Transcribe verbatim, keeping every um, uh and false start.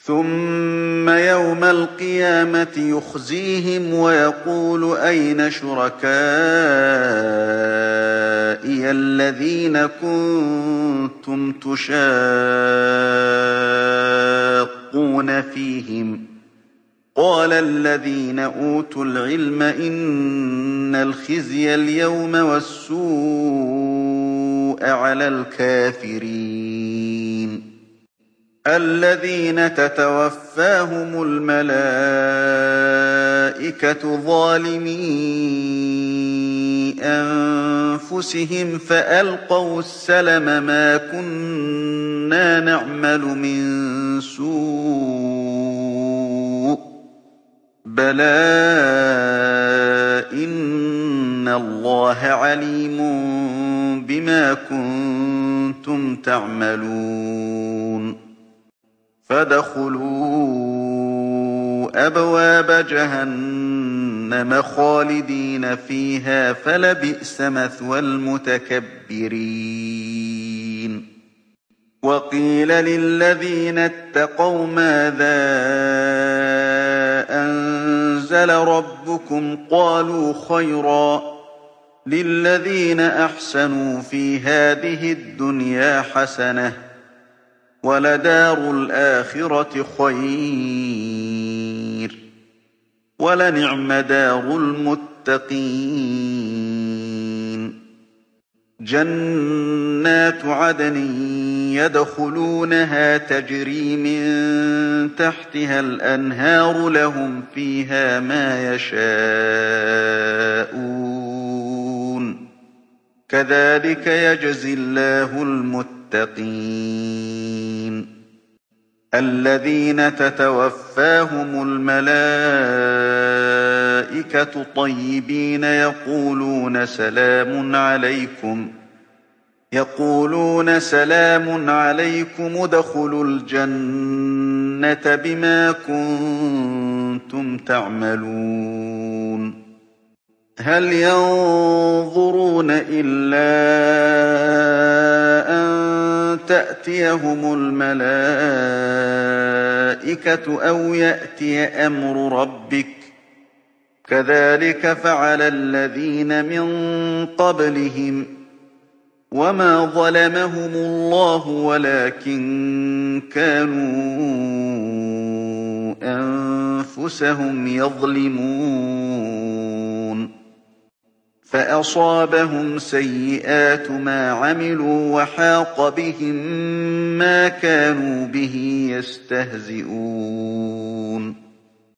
ثُمَّ يَوْمَ الْقِيَامَةِ يُخْزِيهِمْ وَيَقُولُ أَيْنَ شُرَكَائِيَ الَّذِينَ كُنتُمْ تُشَاقُّونَ فِيهِمْ ۚ قَالَ الَّذِينَ أُوتُوا الْعِلْمَ إِنَّ الْخِزْيَ الْيَوْمَ وَالسُّوءَ عَلَى الْكَافِرِينَ الَّذِينَ تَتَوَفَّاهُمُ الْمَلَائِكَةُ ظَالِمِي أَنفُسِهِمْ فَأَلْقَوُا السَّلَمَ مَا كُنَّا نَعْمَلُ مِن سُوءٍ بَلَىٰ إِنَّ اللَّهَ عَلِيمٌ بِمَا كُنتُمْ تَعْمَلُونَ فَادْخُلُوا أَبْوَابَ جَهَنَّمَ خَالِدِينَ فِيهَا فَلَبِئْسَ مَثْوَى الْمُتَكَبِّرِينَ وَقِيلَ لِلَّذِينَ اتَّقَوْا مَاذَا أَنزَلَ رَبُّكُمْ قَالُوا خَيْرًا ۗ لِّلَّذِينَ أَحْسَنُوا فِي هَٰذِهِ الدُّنْيَا حَسَنَةٌ ۚ وَلَدَارُ الْآخِرَةِ خَيْرٌ ۚ وَلَنِعْمَ دَارُ الْمُتَّقِينَ جَنَّاتُ عَدْنٍ يَدْخُلُونَهَا تَجْرِي مِن تَحْتِهَا الْأَنْهَارُ لَهُمْ فِيهَا مَا يَشَاءُونَ ۚ كَذَٰلِكَ يَجْزِي اللَّهُ الْمُتَّقِينَ الَّذِينَ تَتَوَفَّاهُمُ الْمَلَائِكَةُ طَيِّبِينَ يَقُولُونَ سَلَامٌ عَلَيْكُمْ يقولون سلام عليكم ادخلوا الجنة بما كنتم تعملون هل ينظرون إلا أن تأتيهم الملائكة أو يأتي أمر ربك كذلك فعل الذين من قبلهم وما ظلمهم الله ولكن كانوا أنفسهم يظلمون فأصابهم سيئات ما عملوا وحاق بهم ما كانوا به يستهزئون